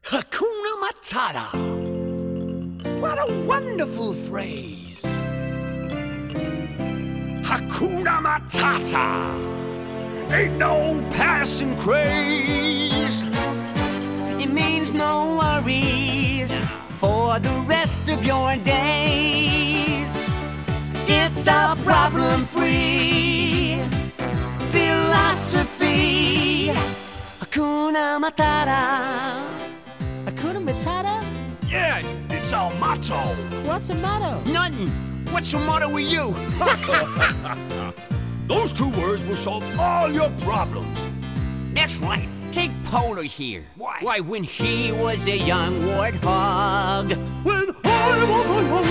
Hakuna Matata. What a wonderful phrase. Hakuna Matata. Ain't no passing craze. It means no worries for the rest of your days. It's a problem-free philosophy. Hakuna Matata. Hakuna Matata? Yeah, it's our motto. What's the motto? Nothing. What's the matter with you? Those two words will solve all your problems. That's right. Take Polar here. Why? Why, when he was a young warthog. When I was a young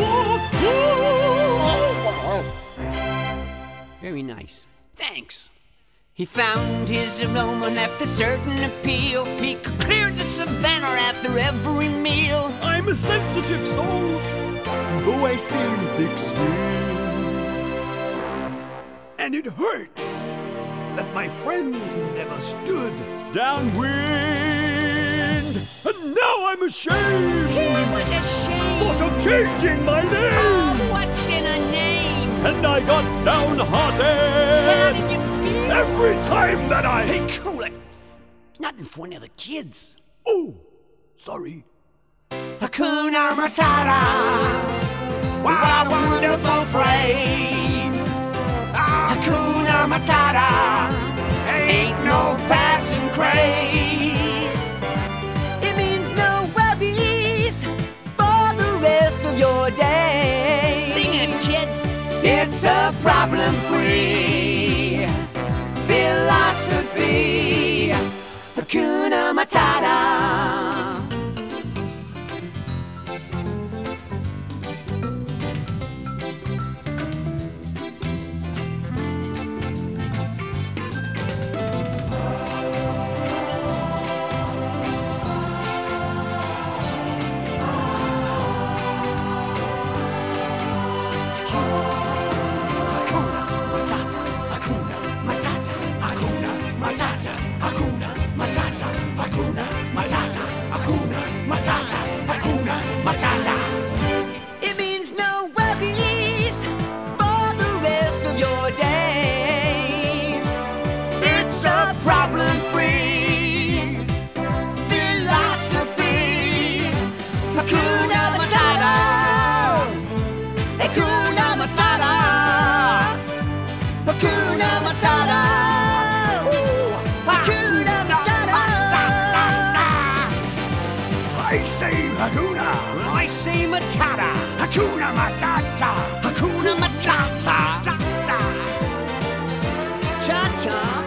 warthog. Very nice. Thanks. He found his aroma after certain appeal. He cleared the savannah after every meal. I'm a sensitive soul, though I seem thick-skinned. And it hurt that my friends never stood downwind. And now I'm ashamed. He was ashamed. Thought of changing my name. Oh, what's in a name? And I got downhearted. How did you feel? Every time that I... Hey, cool it. Not in front of the kids. Oh, sorry. Hakuna Matata. What a wonderful phrase. Hakuna Matata. Ain't no passing craze. It means no worries for the rest of your day. Sing it, kid. It's a problem-free philosophy. Hakuna Matata. Matata, Hakuna Matata, Hakuna Matata, Hakuna Matata, Hakuna Matata. It means no worries for the rest of your days. It's a problem-free philosophy. Hakuna Matata. Hakuna Matata. Hakuna Matata. I say Hakuna. I say Matata. Hakuna Matata. Hakuna Matata. Ta-ta. Ta-ta.